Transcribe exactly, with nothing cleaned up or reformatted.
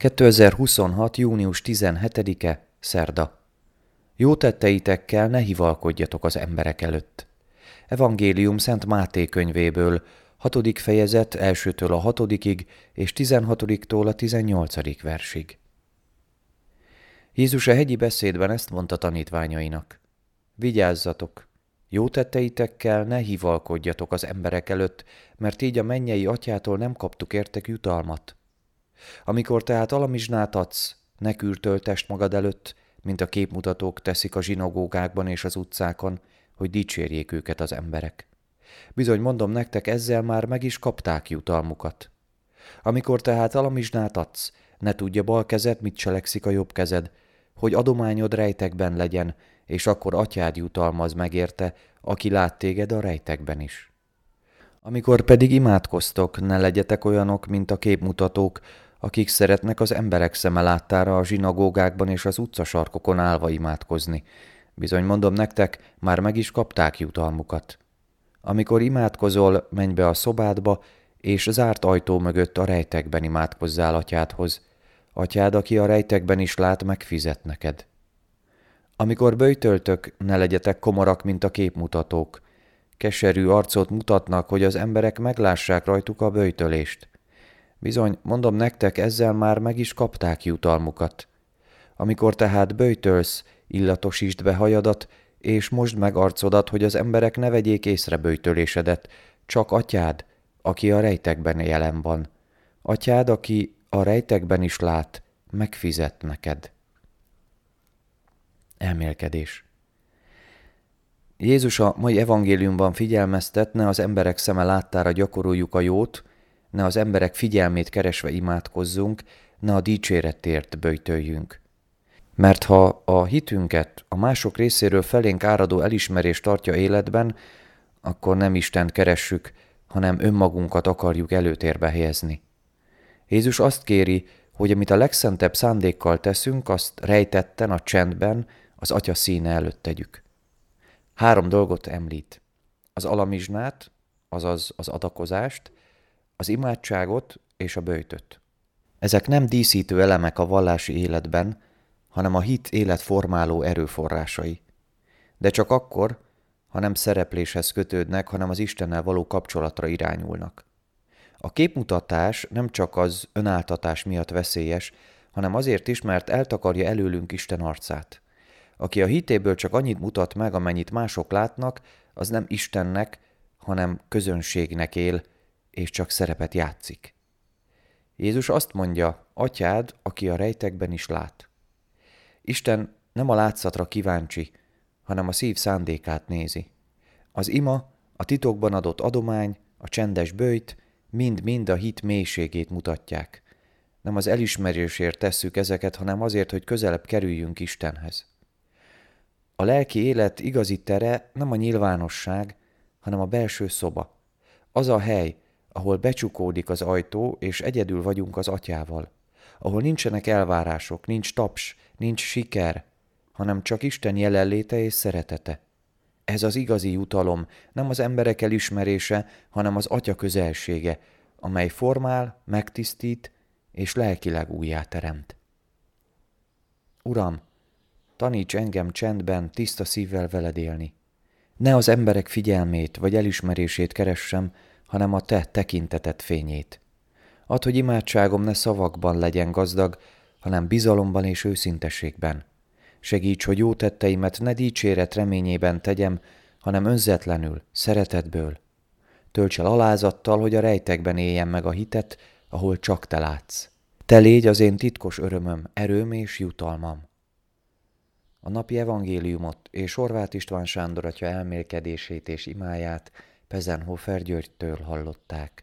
kétezer-huszonhat. június tizenhetedike. Szerda. Jó tetteitekkel ne hivalkodjatok az emberek előtt. Evangélium Szent Máté könyvéből, hatodik fejezet elsőtől a hatodikig és tizenhatodiktól a tizennyolcadik versig. Jézus a hegyi beszédben ezt mondta tanítványainak. Vigyázzatok! Jó tetteitekkel ne hivalkodjatok az emberek előtt, mert így a mennyei atyától nem kaptuk értek jutalmat. Amikor tehát alamizsnát adsz, ne kürtöltest magad előtt, mint a képmutatók teszik a zsinagógákban és az utcákon, hogy dicsérjék őket az emberek. Bizony mondom nektek, ezzel már meg is kapták jutalmukat. Amikor tehát alamizsnát adsz, ne tudja bal kezed, mit cselekszik a jobb kezed, hogy adományod rejtekben legyen, és akkor atyád jutalmaz meg érte, aki lát téged a rejtekben is. Amikor pedig imádkoztok, ne legyetek olyanok, mint a képmutatók, akik szeretnek az emberek szeme láttára a zsinagógákban és az utcasarkokon állva imádkozni. Bizony mondom nektek, már meg is kapták jutalmukat. Amikor imádkozol, menj be a szobádba, és zárt ajtó mögött a rejtekben imádkozzál atyádhoz. Atyád, aki a rejtekben is lát, megfizet neked. Amikor böjtöltök, ne legyetek komorak, mint a képmutatók. Keserű arcot mutatnak, hogy az emberek meglássák rajtuk a böjtölést. Bizony, mondom nektek, ezzel már meg is kapták jutalmukat. Amikor tehát böjtölsz, illatosítsd be hajadat, és mosd meg arcodat, hogy az emberek ne vegyék észre böjtölésedet, csak atyád, aki a rejtekben jelen van. Atyád, aki a rejtekben is lát, megfizet neked. Elmélkedés. Jézus a mai evangéliumban figyelmeztet, ne az emberek szeme láttára gyakoroljuk a jót, ne az emberek figyelmét keresve imádkozzunk, ne a dicséretért böjtöljünk. Mert ha a hitünket a mások részéről felénk áradó elismerés tartja életben, akkor nem Istent keressük, hanem önmagunkat akarjuk előtérbe helyezni. Jézus azt kéri, hogy amit a legszentebb szándékkal teszünk, azt rejtetten, a csendben, az Atya színe előtt tegyük. Három dolgot említ. Az alamizsnát, azaz az adakozást, az imádságot és a böjtöt. Ezek nem díszítő elemek a vallási életben, hanem a hit életformáló erőforrásai. De csak akkor, ha nem szerepléshez kötődnek, hanem az Istennel való kapcsolatra irányulnak. A képmutatás nem csak az önáltatás miatt veszélyes, hanem azért is, mert eltakarja előlünk Isten arcát. Aki a hitéből csak annyit mutat meg, amennyit mások látnak, az nem Istennek, hanem közönségnek él, és csak szerepet játszik. Jézus azt mondja, atyád, aki a rejtekben is lát. Isten nem a látszatra kíváncsi, hanem a szív szándékát nézi. Az ima, a titokban adott adomány, a csendes böjt, mind-mind a hit mélységét mutatják. Nem az elismerésért tesszük ezeket, hanem azért, hogy közelebb kerüljünk Istenhez. A lelki élet igazi tere nem a nyilvánosság, hanem a belső szoba. Az a hely, ahol becsukódik az ajtó, és egyedül vagyunk az Atyával. Ahol nincsenek elvárások, nincs taps, nincs siker, hanem csak Isten jelenléte és szeretete. Ez az igazi jutalom, nem az emberek elismerése, hanem az Atya közelsége, amely formál, megtisztít és lelkileg újjáteremt. Uram, taníts engem csendben, tiszta szívvel veled élni. Ne az emberek figyelmét vagy elismerését keressem, hanem a te tekinteted fényét. Add, hogy imádságom ne szavakban legyen gazdag, hanem bizalomban és őszintességben. Segíts, hogy jó tetteimet ne dicséret reményében tegyem, hanem önzetlenül, szeretetből. Tölts el alázattal, hogy a rejtekben éljen meg a hitet, ahol csak te látsz. Te légy az én titkos örömöm, erőm és jutalmam. A napi evangéliumot és Horváth István Sándor atya elmélkedését és imáját Pezenhofer Györgytől hallották.